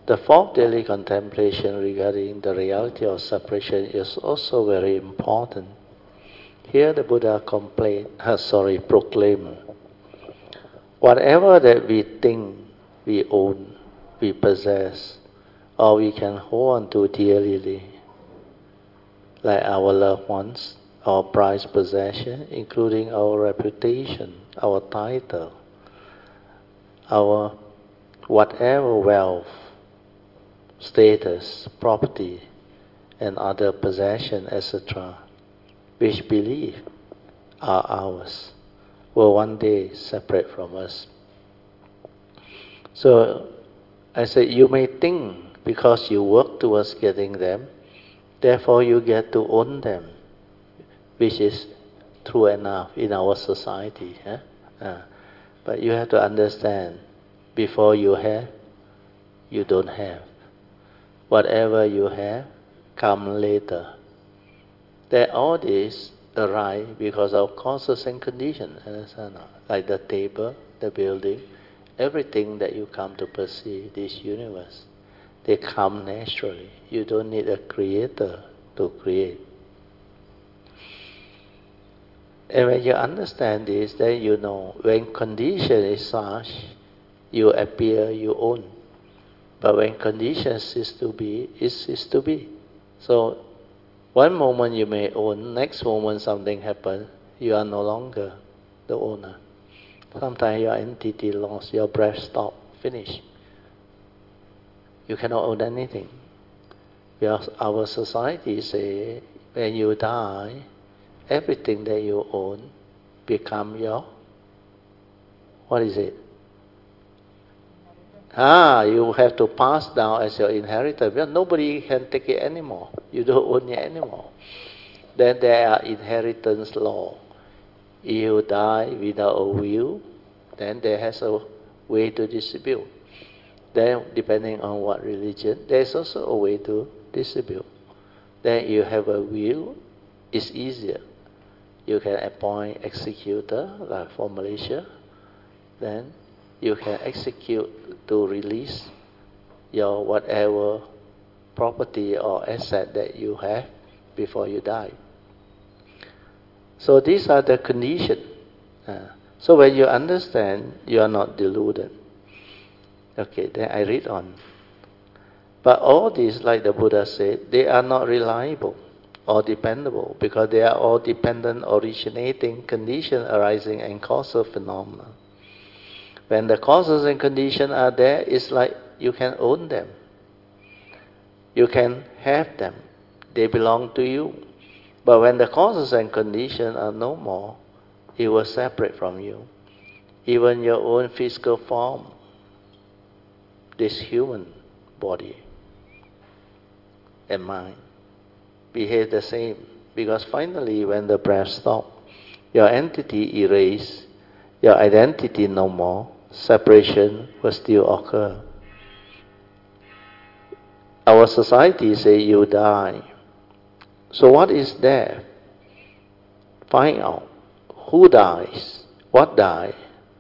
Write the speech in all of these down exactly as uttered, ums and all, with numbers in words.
The fourth daily contemplation regarding the reality of separation is also very important. Here the Buddha complain, uh, sorry, proclaim, whatever that we think we own, we possess, or we can hold on to dearly, like our loved ones, our prized possession, including our reputation, our title, our whatever wealth, status, property, and other possession, et cetera, which believe are ours, will one day separate from us. So, I said, you may think because you work towards getting them, therefore you get to own them, which is true enough in our society. Eh? Uh, but you have to understand, before you have, you don't have. Whatever you have, come later. That all this arise because of causes and conditions. Understand? Like the table, the building, everything that you come to perceive, this universe, they come naturally. You don't need a creator to create. And when you understand this, then you know when condition is such, you appear, you own. But when condition cease to be, it cease to be. So one moment you may own, next moment something happens, you are no longer the owner. Sometimes your entity lost, your breath stopped, finished. You cannot own anything. Because our society say, when you die, everything that you own become your, what is it? Ah, you have to pass down as your inheritance. Because nobody can take it anymore. You don't own it anymore. Then there are inheritance law. If you die without a will, then there has a way to distribute. Then, depending on what religion, there is also a way to distribute. Then you have a will, it's easier. You can appoint executor, like for Malaysia. Then you can execute to release your whatever property or asset that you have before you die. So these are the conditions. Uh, so when you understand, you are not deluded. Okay, then I read on. But all these, like the Buddha said, they are not reliable or dependable because they are all dependent, originating, condition arising, and causal phenomena. When the causes and conditions are there, it's like you can own them. You can have them. They belong to you. But when the causes and conditions are no more, it will separate from you. Even your own physical form, this human body and mind, behave the same. Because finally, when the breath stops, your entity erased, your identity no more, separation will still occur. Our society say you die. So what is there? Find out who dies, what dies.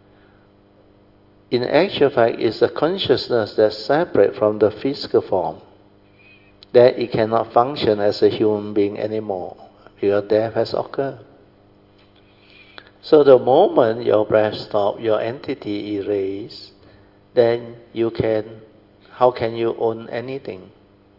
In actual fact, it's a consciousness that's separate from the physical form. That it cannot function as a human being anymore because death has occurred. So the moment your breath stops, your entity erased, then you can, how can you own anything?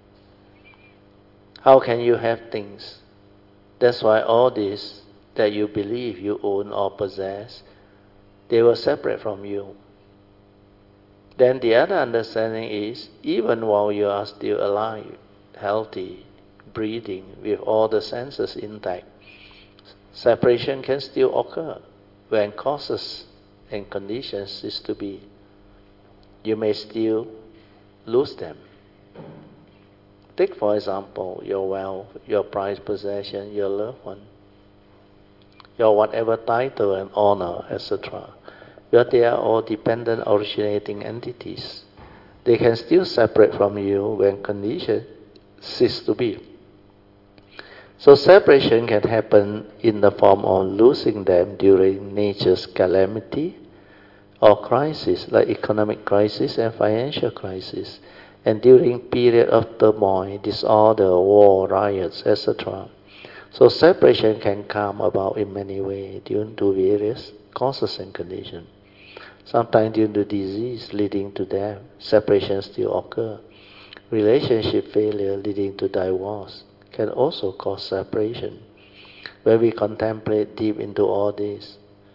How can you have things? That's why all this that you believe you own or possess, they will separate from you. Then the other understanding is, even while you are still alive, healthy, breathing, with all the senses intact, separation can still occur when causes and conditions cease to be. You may still lose them. Take, for example, your wealth, your prized possession, your loved one, your whatever title and honor, et cetera. But they are all dependent, originating entities. They can still separate from you when conditions cease to be. So separation can happen in the form of losing them during nature's calamity or crisis, like economic crisis and financial crisis. And during period of turmoil, disorder, war, riots, et cetera. So separation can come about in many ways due to various causes and conditions. Sometimes due to disease leading to death, separation still occur. Relationship failure leading to divorce can also cause separation. When we contemplate deep into all this,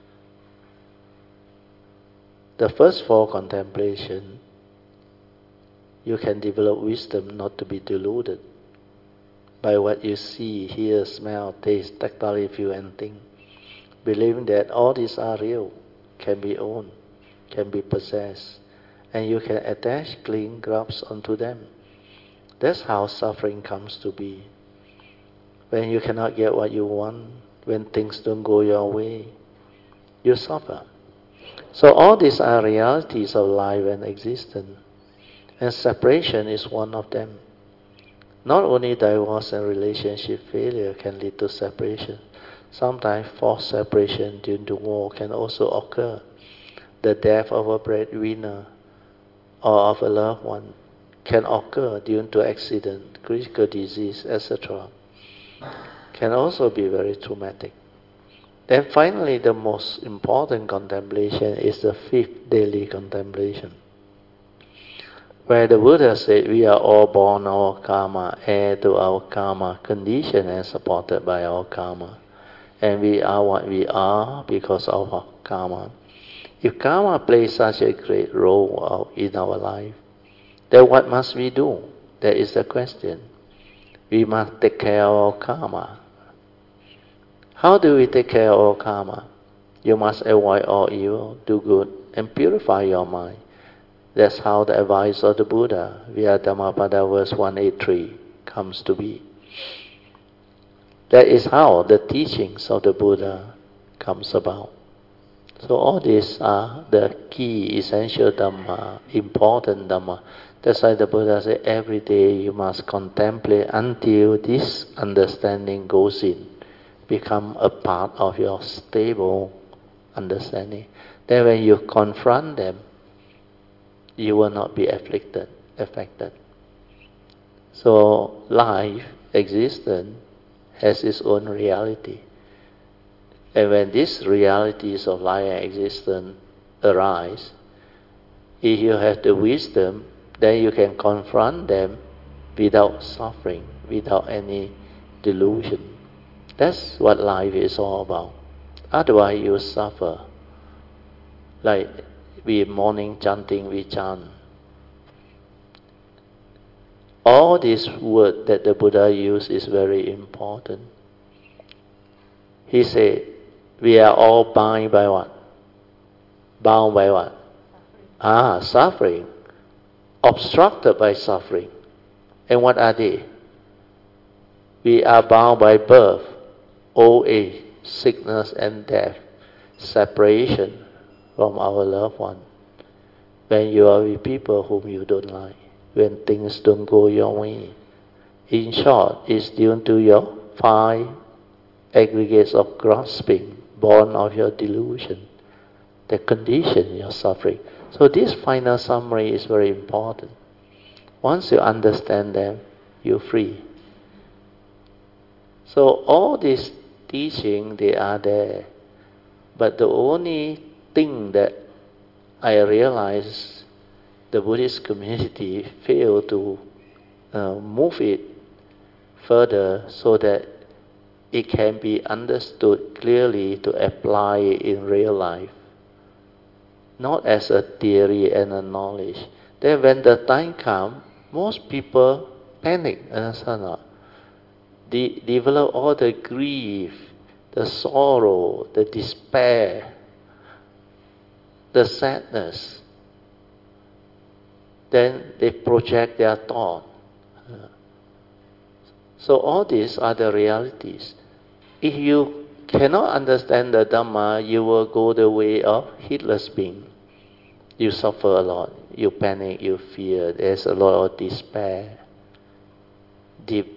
the first four contemplation, you can develop wisdom not to be deluded by what you see, hear, smell, taste, tactile, feel, and think. Believing that all these are real, can be owned, can be possessed, and you can attach, cling, grasp onto them. That's how suffering comes to be. When you cannot get what you want, when things don't go your way, you suffer. So all these are realities of life and existence, and separation is one of them. Not only divorce and relationship failure can lead to separation. Sometimes forced separation due to war can also occur. The death of a breadwinner or of a loved one can occur due to accident, critical disease, et cetera. Can also be very traumatic. Then finally, the most important contemplation is the fifth daily contemplation, where the Buddha said we are all born our karma, heir to our karma, conditioned and supported by our karma. And we are what we are because of our karma. If karma plays such a great role in our life, then what must we do? That is the question. We must take care of our karma. How do we take care of our karma? You must avoid all evil, do good, and purify your mind. That's how the advice of the Buddha, via Dhammapada verse one eighty-three, comes to be. That is how the teachings of the Buddha comes about. So all these are the key, essential Dhamma, important Dhamma. That's why the Buddha said every day you must contemplate until this understanding goes in, become a part of your stable understanding. Then when you confront them, you will not be afflicted, affected. So life, existence, has its own reality. And when these realities of life and existence arise, if you have the wisdom, then you can confront them without suffering, without any delusion. That's what life is all about. Otherwise you suffer. Like we morning chanting, we chant. All this word that the Buddha used is very important. He said, we are all bound by what? Bound by what? Suffering. Ah, suffering. Obstructed by suffering. And what are they? We are bound by birth, old age, sickness and death, separation from our loved one. When you are with people whom you don't like, when things don't go your way. In short, it's due to your five aggregates of grasping, born of your delusion, the condition your suffering. So this final summary is very important. Once you understand them, you're free. So all these teaching, they are there. But the only thing that I realize the Buddhist community failed to uh, move it further so that it can be understood clearly to apply it in real life. Not as a theory and a knowledge. Then when the time comes, most people panic, understand not? De- develop all the grief, the sorrow, the despair, the sadness. Then they project their thought. So all these are the realities. If you cannot understand the Dhamma, you will go the way of heedless being. You suffer a lot. You panic, you fear. There's a lot of despair, deep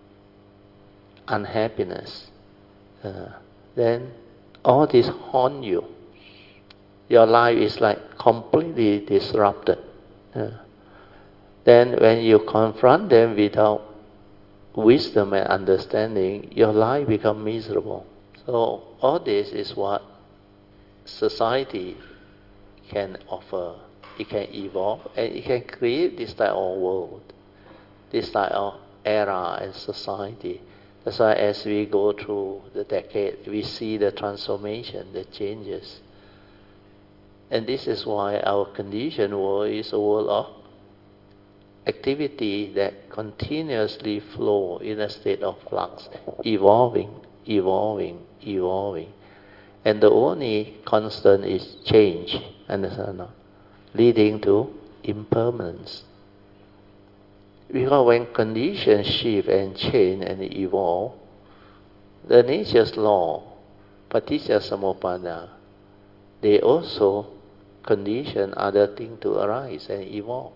unhappiness. Uh, then all this haunt you. Your life is like completely disrupted. Uh, Then when you confront them without wisdom and understanding, your life becomes miserable. So all this is what society can offer. It can evolve and it can create this type of world, this type of era and society. That's why as we go through the decade, we see the transformation, the changes. And this is why our conditioned world is a world of activity that continuously flow in a state of flux, evolving, evolving, evolving. And the only constant is change, understand? Leading to impermanence. Because when conditions shift and change and evolve, the nature's law, paticca samuppada, they also condition other things to arise and evolve.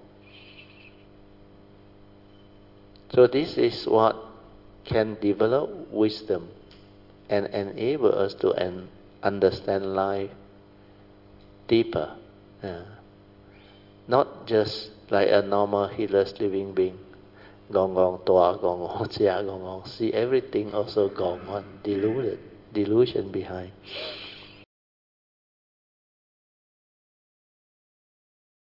So this is what can develop wisdom and enable us to an understand life deeper. Yeah. Not just like a normal heedless living being. Gong gong toa, gong gong chia, gong gong. See everything also gong on, deluded, delusion behind.